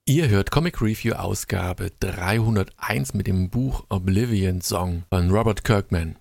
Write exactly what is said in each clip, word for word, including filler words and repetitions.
Ihr hört Comic Review Ausgabe dreihunderteins mit dem Buch Oblivion Song von Robert Kirkman.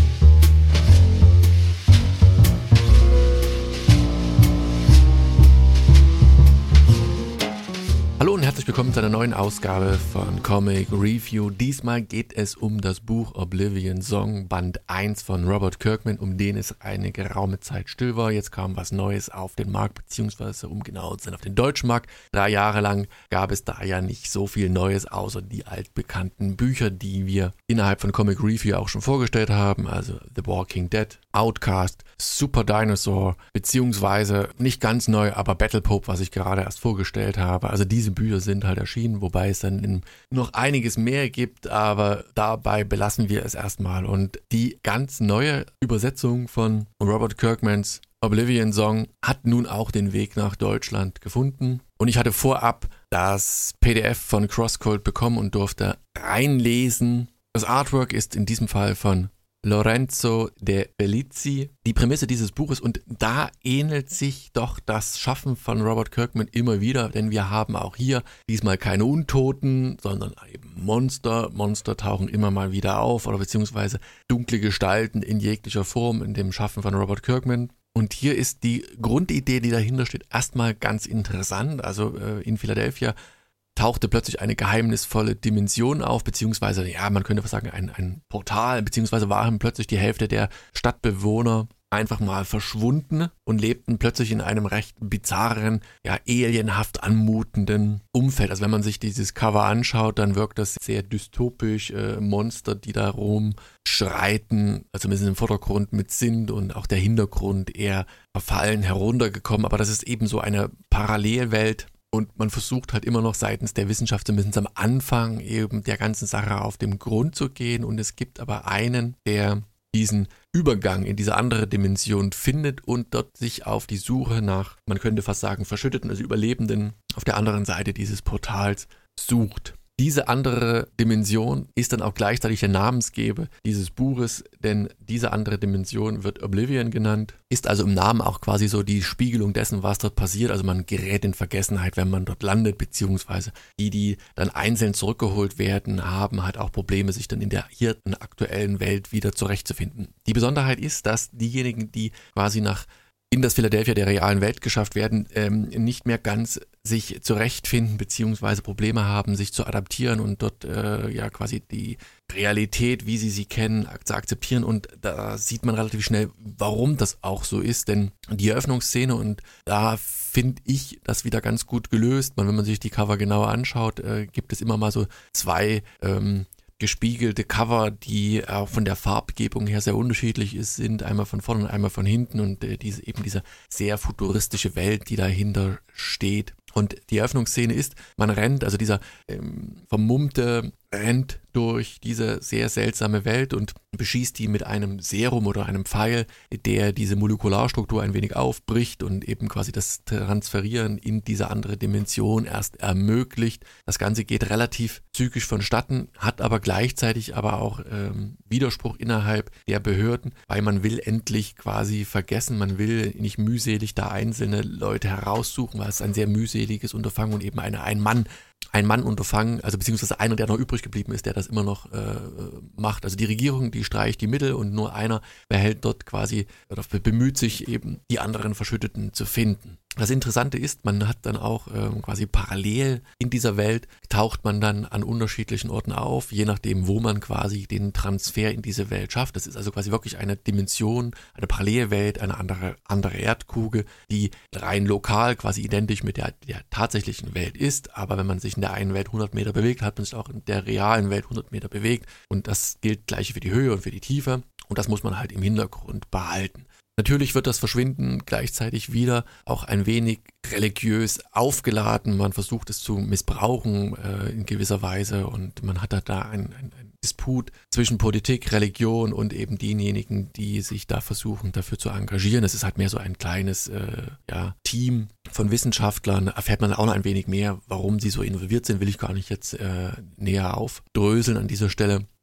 Hallo und herzlich willkommen zu einer neuen Ausgabe von Comic Review. Diesmal geht es um das Buch Oblivion Song, Band eins von Robert Kirkman, um den es eine geraume Zeit still war. Jetzt kam was Neues auf den Markt, beziehungsweise um genau zu sein auf den deutschen Markt. Drei Jahre lang gab es da ja nicht so viel Neues, außer die altbekannten Bücher, die wir innerhalb von Comic Review auch schon vorgestellt haben. Also The Walking Dead, Outcast, Super Dinosaur, beziehungsweise nicht ganz neu, aber Battle Pope, was ich gerade erst vorgestellt habe. Also diese Bücher sind halt erschienen, wobei es dann in noch einiges mehr gibt, aber dabei belassen wir es erstmal. Und die ganz neue Übersetzung von Robert Kirkmans Oblivion Song hat nun auch den Weg nach Deutschland gefunden. Und ich hatte vorab das P D F von Crosscult bekommen und durfte reinlesen. Das Artwork ist in diesem Fall von Lorenzo De Bellizzi. Die Prämisse dieses Buches, und da ähnelt sich doch das Schaffen von Robert Kirkman immer wieder, denn wir haben auch hier diesmal keine Untoten, sondern eben Monster. Monster tauchen immer mal wieder auf oder beziehungsweise dunkle Gestalten in jeglicher Form in dem Schaffen von Robert Kirkman. Und hier ist die Grundidee, die dahinter steht, erstmal ganz interessant. Also äh, in Philadelphia tauchte plötzlich eine geheimnisvolle Dimension auf, beziehungsweise, ja, man könnte fast sagen, ein, ein Portal, beziehungsweise waren plötzlich die Hälfte der Stadtbewohner einfach mal verschwunden und lebten plötzlich in einem recht bizarren, ja, alienhaft anmutenden Umfeld. Also wenn man sich dieses Cover anschaut, dann wirkt das sehr dystopisch, äh, Monster, die da rumschreiten, also zumindest im Vordergrund mit sind und auch der Hintergrund eher verfallen heruntergekommen, aber das ist eben so eine Parallelwelt. Und man versucht halt immer noch seitens der Wissenschaft zumindest am Anfang eben der ganzen Sache auf den Grund zu gehen. Und es gibt aber einen, der diesen Übergang in diese andere Dimension findet und dort sich auf die Suche nach, man könnte fast sagen, Verschütteten, also Überlebenden auf der anderen Seite dieses Portals sucht. Diese andere Dimension ist dann auch gleichzeitig der Namensgeber dieses Buches, denn diese andere Dimension wird Oblivion genannt, ist also im Namen auch quasi so die Spiegelung dessen, was dort passiert. Also man gerät in Vergessenheit, wenn man dort landet, beziehungsweise die, die dann einzeln zurückgeholt werden, haben halt auch Probleme, sich dann in der hier aktuellen Welt wieder zurechtzufinden. Die Besonderheit ist, dass diejenigen, die quasi nach in das Philadelphia der realen Welt geschafft werden, ähm, nicht mehr ganz sich zurechtfinden beziehungsweise Probleme haben, sich zu adaptieren und dort äh, ja quasi die Realität, wie sie sie kennen, zu akzeptieren. Und da sieht man relativ schnell, warum das auch so ist, denn die Eröffnungsszene, und da finde ich das wieder ganz gut gelöst. Man, wenn man sich die Cover genauer anschaut, äh, gibt es immer mal so zwei ähm, gespiegelte Cover, die auch von der Farbgebung her sehr unterschiedlich ist, sind einmal von vorne und einmal von hinten, und äh, diese eben diese sehr futuristische Welt, die dahinter steht. Und die Eröffnungsszene ist, man rennt, also dieser ähm, vermummte rennt durch diese sehr seltsame Welt und beschießt die mit einem Serum oder einem Pfeil, der diese Molekularstruktur ein wenig aufbricht und eben quasi das Transferieren in diese andere Dimension erst ermöglicht. Das Ganze geht relativ zügig vonstatten, hat aber gleichzeitig aber auch ähm, Widerspruch innerhalb der Behörden, weil man will endlich quasi vergessen, man will nicht mühselig da einzelne Leute heraussuchen, weil es ein sehr mühseliges Unterfangen und eben eine Ein-Mann ein Mann Unterfangen, also beziehungsweise einer, der noch übrig geblieben ist, der das immer noch äh, macht. Also die Regierung, die streicht die Mittel und nur einer behält dort quasi, oder bemüht sich eben, die anderen Verschütteten zu finden. Das Interessante ist, man hat dann auch ähm, quasi parallel in dieser Welt, taucht man dann an unterschiedlichen Orten auf, je nachdem, wo man quasi den Transfer in diese Welt schafft. Das ist also quasi wirklich eine Dimension, eine Parallelwelt, eine andere, andere Erdkugel, die rein lokal quasi identisch mit der, der tatsächlichen Welt ist. Aber wenn man sich in der einen Welt hundert Meter bewegt, hat man sich auch in der realen Welt hundert Meter bewegt. Und das gilt gleich für die Höhe und für die Tiefe. Und das muss man halt im Hintergrund behalten. Natürlich wird das Verschwinden gleichzeitig wieder auch ein wenig religiös aufgeladen. Man versucht es zu missbrauchen äh, in gewisser Weise, und man hat da einen ein, ein Disput zwischen Politik, Religion und eben denjenigen, die sich da versuchen, dafür zu engagieren. Es ist halt mehr so ein kleines äh, ja, Team von Wissenschaftlern. Erfährt man auch noch ein wenig mehr, warum sie so involviert sind, will ich gar nicht jetzt äh, näher aufdröseln an dieser Stelle.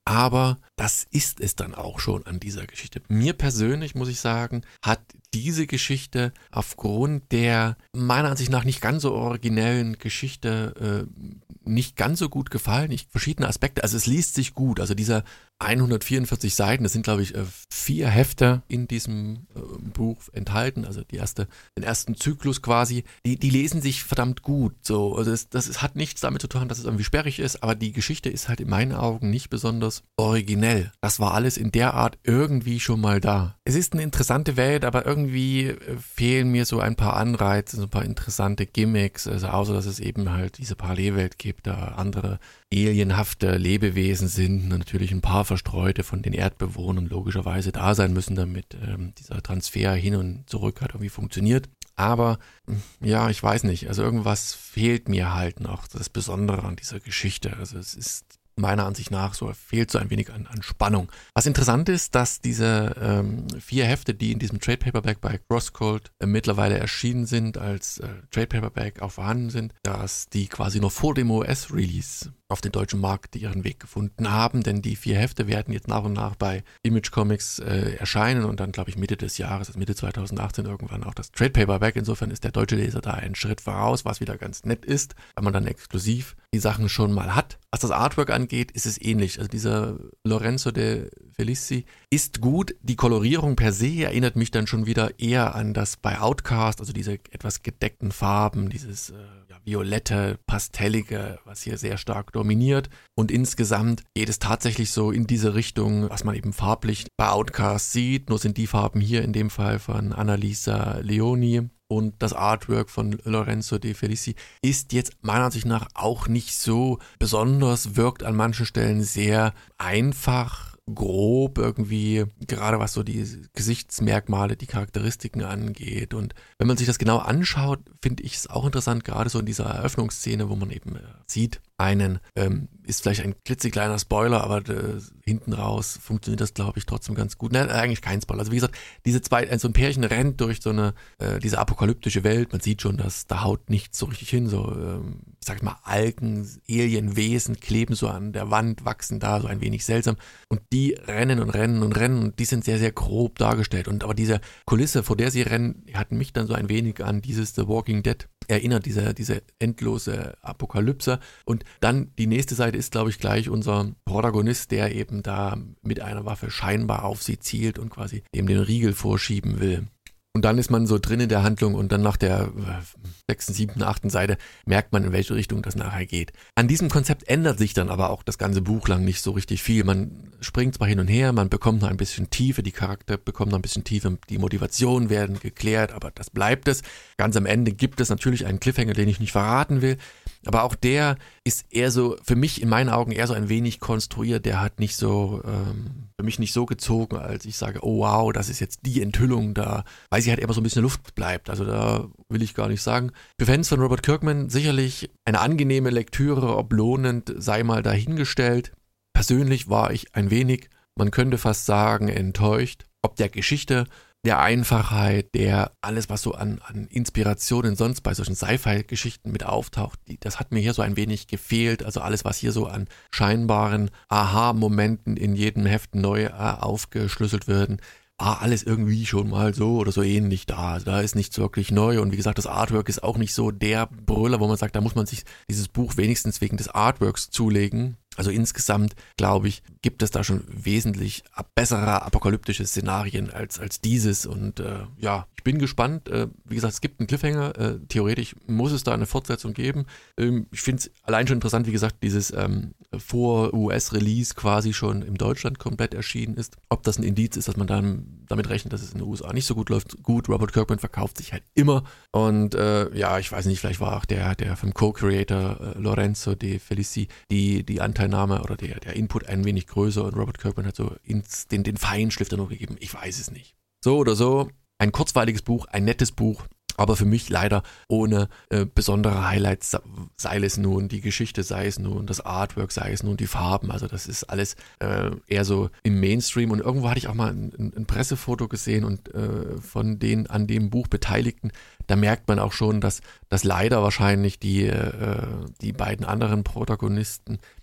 Aber das ist es dann auch schon an dieser Geschichte. Mir persönlich, muss ich sagen, hat diese Geschichte aufgrund der meiner Ansicht nach nicht ganz so originellen Geschichte äh, nicht ganz so gut gefallen. Ich, verschiedene Aspekte, also es liest sich gut. Also dieser hundertvierundvierzig Seiten, das sind glaube ich vier Hefte in diesem äh, Buch enthalten, also die erste, den ersten Zyklus quasi, die, die lesen sich verdammt gut. So, also das, das ist, hat nichts damit zu tun, dass es irgendwie sperrig ist, aber die Geschichte ist halt in meinen Augen nicht besonders originell. Das war alles in der Art irgendwie schon mal da. Es ist eine interessante Welt, aber irgendwie fehlen mir so ein paar Anreize, so ein paar interessante Gimmicks, also außer dass es eben halt diese Parallelwelt gibt, da andere alienhafte Lebewesen sind und natürlich ein paar Verstreute von den Erdbewohnern logischerweise da sein müssen, damit ähm, dieser Transfer hin und zurück halt irgendwie funktioniert. Aber ja, ich weiß nicht, also irgendwas fehlt mir halt noch, das Besondere an dieser Geschichte. Also es ist meiner Ansicht nach so fehlt so ein wenig an, an Spannung. Was interessant ist, dass diese ähm, vier Hefte, die in diesem Trade Paperback bei Crosscult äh, mittlerweile erschienen sind, als äh, Trade Paperback auch vorhanden sind, dass die quasi noch vor dem U S-Release auf den deutschen Markt ihren Weg gefunden haben, denn die vier Hefte werden jetzt nach und nach bei Image Comics äh, erscheinen und dann, glaube ich, Mitte des Jahres, also Mitte zweitausendachtzehn irgendwann auch das Trade Paperback. Insofern ist der deutsche Leser da einen Schritt voraus, was wieder ganz nett ist, weil man dann exklusiv die Sachen schon mal hat. Was das Artwork angeht, ist es ähnlich. Also dieser Lorenzo de Felici ist gut. Die Kolorierung per se erinnert mich dann schon wieder eher an das bei Outcast, also diese etwas gedeckten Farben, dieses äh, ja, violette, pastellige, was hier sehr stark dominiert. Und insgesamt geht es tatsächlich so in diese Richtung, was man eben farblich bei Outcast sieht. Nur sind die Farben hier in dem Fall von Annalisa Leoni. Und das Artwork von Lorenzo de Felici ist jetzt meiner Ansicht nach auch nicht so besonders, wirkt an manchen Stellen sehr einfach, grob irgendwie, gerade was so die Gesichtsmerkmale, die Charakteristiken angeht. Und wenn man sich das genau anschaut, finde ich es auch interessant, gerade so in dieser Eröffnungsszene, wo man eben äh, sieht, einen, ähm, ist vielleicht ein klitzekleiner Spoiler, aber äh, hinten raus funktioniert das, glaube ich, trotzdem ganz gut. Nein, eigentlich kein Spoiler. Also wie gesagt, diese zwei, so ein Pärchen rennt durch so eine, äh, diese apokalyptische Welt. Man sieht schon, dass da haut nichts so richtig hin. So, ähm, ich sag mal, Algen, Alienwesen kleben so an der Wand, wachsen da so ein wenig seltsam. Und die rennen und rennen und rennen und die sind sehr, sehr grob dargestellt. Und aber diese Kulisse, vor der sie rennen, hat mich dann so ein wenig an dieses The Walking Dead erinnert, diese, diese endlose Apokalypse. Und dann die nächste Seite ist, glaube ich, gleich unser Protagonist, der eben da mit einer Waffe scheinbar auf sie zielt und quasi eben den Riegel vorschieben will. Und dann ist man so drin in der Handlung und dann nach der sechsten, siebten, achten Seite merkt man, in welche Richtung das nachher geht. An diesem Konzept ändert sich dann aber auch das ganze Buch lang nicht so richtig viel. Man springt zwar hin und her, man bekommt noch ein bisschen Tiefe, die Charakter bekommen noch ein bisschen Tiefe, die Motivationen werden geklärt, aber das bleibt es. Ganz am Ende gibt es natürlich einen Cliffhanger, den ich nicht verraten will. Aber auch der ist eher so, für mich in meinen Augen eher so ein wenig konstruiert. Der hat nicht so, ähm, für mich nicht so gezogen, als ich sage, oh wow, das ist jetzt die Enthüllung da, weil sie halt immer so ein bisschen Luft bleibt. Also da will ich gar nicht sagen. Für Fans von Robert Kirkman sicherlich eine angenehme Lektüre, ob lohnend, sei mal dahingestellt. Persönlich war ich ein wenig, man könnte fast sagen, enttäuscht, ob der Geschichte, der Einfachheit, der alles, was so an, an Inspirationen sonst bei solchen Sci-Fi-Geschichten mit auftaucht, die, das hat mir hier so ein wenig gefehlt. Also alles, was hier so an scheinbaren Aha-Momenten in jedem Heft neu äh, aufgeschlüsselt werden, war alles irgendwie schon mal so oder so ähnlich da. Also da ist nichts wirklich neu und wie gesagt, das Artwork ist auch nicht so der Brüller, wo man sagt, da muss man sich dieses Buch wenigstens wegen des Artworks zulegen. Also insgesamt, glaube ich, gibt es da schon wesentlich bessere apokalyptische Szenarien als, als dieses und äh, ja, ich bin gespannt. Äh, wie gesagt, es gibt einen Cliffhanger, äh, theoretisch muss es da eine Fortsetzung geben. Ähm, ich finde es allein schon interessant, wie gesagt, dieses ähm, vor U S-Release quasi schon in Deutschland komplett erschienen ist. Ob das ein Indiz ist, dass man dann damit rechnet, dass es in den U S A nicht so gut läuft. Gut, Robert Kirkman verkauft sich halt immer und äh, ja, ich weiß nicht, vielleicht war auch der, der vom Co-Creator äh, Lorenzo de Felici die, die Anteil Name oder der, der Input ein wenig größer und Robert Kirkman hat so ins, den, den Feinschliff noch gegeben. Ich weiß es nicht. So oder so, ein kurzweiliges Buch, ein nettes Buch, aber für mich leider ohne äh, besondere Highlights, sei es nun die Geschichte, sei es nun das Artwork, sei es nun die Farben. Also das ist alles äh, eher so im Mainstream und irgendwo hatte ich auch mal ein, ein Pressefoto gesehen und äh, von den an dem Buch Beteiligten, da merkt man auch schon, dass, dass leider wahrscheinlich die, äh, die beiden anderen Protagonisten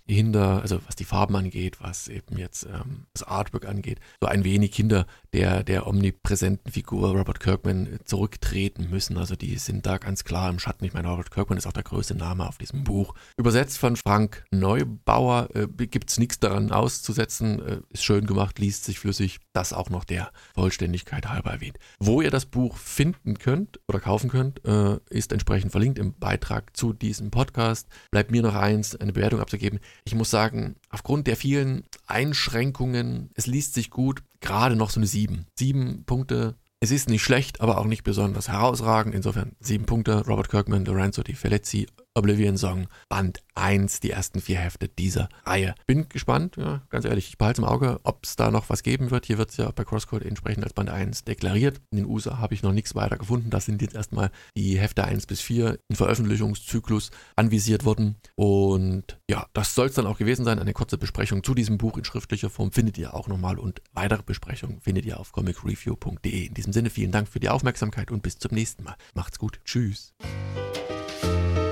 hinter, also was die Farben angeht, was eben jetzt ähm, das Artwork angeht, so ein wenig hinter der, der omnipräsenten Figur Robert Kirkman zurücktreten müssen. Also die sind da ganz klar im Schatten. Ich meine, Robert Kirkman ist auch der größte Name auf diesem Buch. Übersetzt von Frank Neubauer, äh, gibt es nichts daran auszusetzen. Äh, ist schön gemacht, liest sich flüssig. Das auch noch der Vollständigkeit halber erwähnt. Wo ihr das Buch finden könnt oder kaufen könnt, äh, ist entsprechend verlinkt im Beitrag zu diesem Podcast. Bleibt mir noch eins, eine Bewertung abzugeben. Ich muss sagen, aufgrund der vielen Einschränkungen, es liest sich gut, gerade noch so eine sieben. Sieben Punkte. Es ist nicht schlecht, aber auch nicht besonders herausragend. Insofern sieben Punkte. Robert Kirkman, Lorenzo Di Felici, Oblivion Song, Band eins, die ersten vier Hefte dieser Reihe. Bin gespannt, ja, ganz ehrlich, ich behalte es im Auge, ob es da noch was geben wird. Hier wird es ja bei Crosscode entsprechend als Band eins deklariert. In den U S A habe ich noch nichts weiter gefunden. Das sind jetzt erstmal die Hefte eins bis vier im Veröffentlichungszyklus anvisiert worden. Und ja, das soll es dann auch gewesen sein. Eine kurze Besprechung zu diesem Buch in schriftlicher Form findet ihr auch nochmal und weitere Besprechungen findet ihr auf comic review punkt de. In diesem Sinne vielen Dank für die Aufmerksamkeit und bis zum nächsten Mal. Macht's gut. Tschüss.